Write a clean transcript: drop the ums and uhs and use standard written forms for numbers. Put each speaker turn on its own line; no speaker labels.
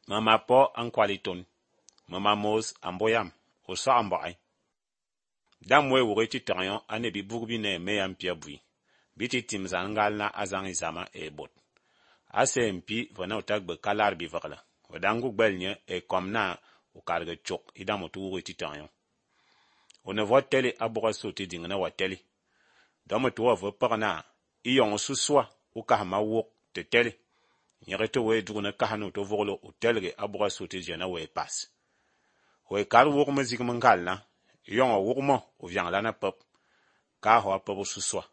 Mama po an kwaliton. Mama mos amboyam. O sa ambaay. Dam we wure ti tanyon ane bi bugbi ne meyam pia bui. Biti tim zangal na azang izama e bot. Ase mpi vana utagbe kalar bi vakla. Wadangu gbelnye e komna ukarge chok idam otu wure ti tanyon. O ne vote tele aboga sote dingna watele. Dame tuwa ve parna iyon suswa ukahama wok te tele. Nyerete we duguna kahanu to voglo utelge aboga sote jena we pas. We kar wok mezik mengal na. Yon wok mo o viang lana pep. Ka ho apebo suswa.